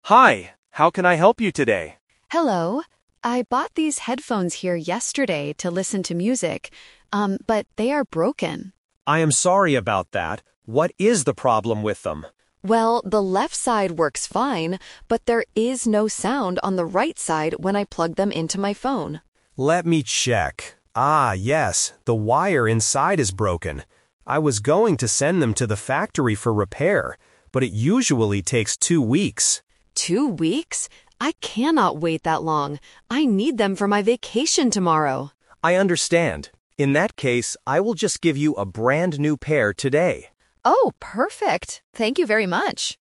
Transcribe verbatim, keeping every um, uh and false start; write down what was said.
Hi, how can I help you today? Hello. I bought these headphones here yesterday to listen to music, um, but they are broken. I am sorry about that. What is the problem with them? Well, the left side works fine, but there is no sound on the right side when I plug them into my phone. Let me check. Ah, yes, the wire inside is broken. I was going to send them to the factory for repair, but it usually takes two weeks. Two weeks? I cannot wait that long. I need them for my vacation tomorrow. I understand. In that case, I will just give you a brand new pair today. Oh, perfect. Thank you very much.